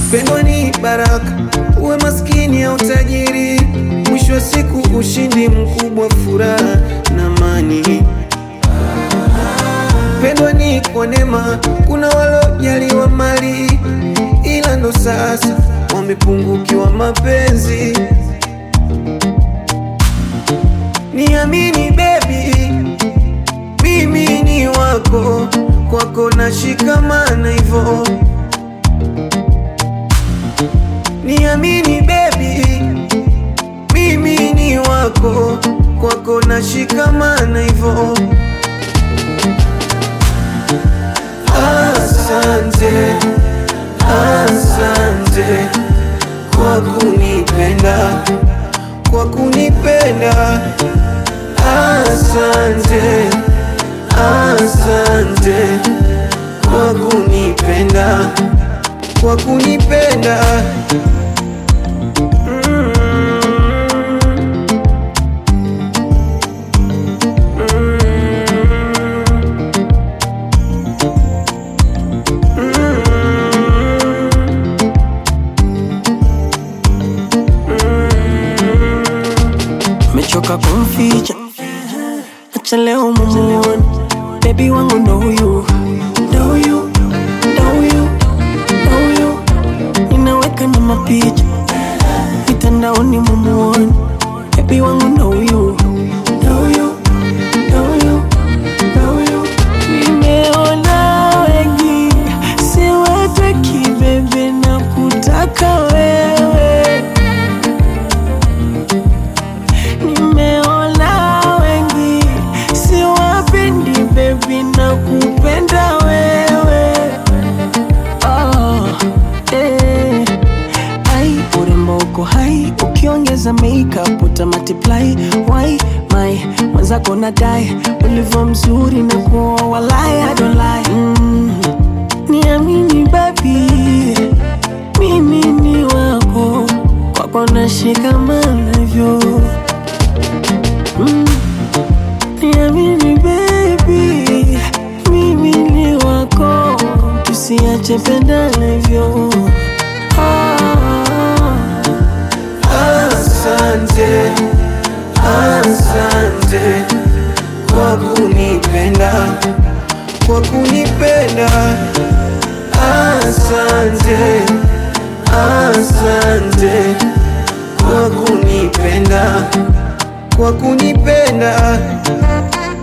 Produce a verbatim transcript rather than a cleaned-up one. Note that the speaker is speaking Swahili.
Pendo ni baraka, uwe maskini au tajiri, mwisho wa siku ushindi mkubwa, furaha na amani. Pendo ni kwa neema, kuna walojaliwa mali, ila ndo sasa wamepungukiwa mapenzi. Niamini baby, mimi ni wako, kwako nashikamana hivyo. Niamini baby, mimi ni wako, kwako nashikamana hivyo. Asante, asante kwa kunipenda, kwa kunipenda. Asante, asante kwa kunipenda, kwa kunipenda. mm. Mechoka kumficha, acha leo mumuone. Baby wangu know you, know you, know you, know you. Ninaweka na mapicha mitandaoni mumuone. Baby wangu know you, know you, know you, know you. Nimeona wengi siwataki bebe, na kutaka wewe. Nimeona wengi siwapendi baby, na kupenda wewe. Oh, eh. Ai, urembo uko hai, ukiongeza makeup uta multiply. Why, my, mwenzako nadai, ulivyo mzuri na kuwa walai, I don't lie. mm. Niamini baby, mimi ni wako, kwako nashikamana hivyo. Mm. Niamini baby, mimi ni wako, tusiache pendana hivyo. ah. Asante, asante kwa kunipenda, kwa kunipenda. Asante, asante kwa kunipenda, kwa kunipenda.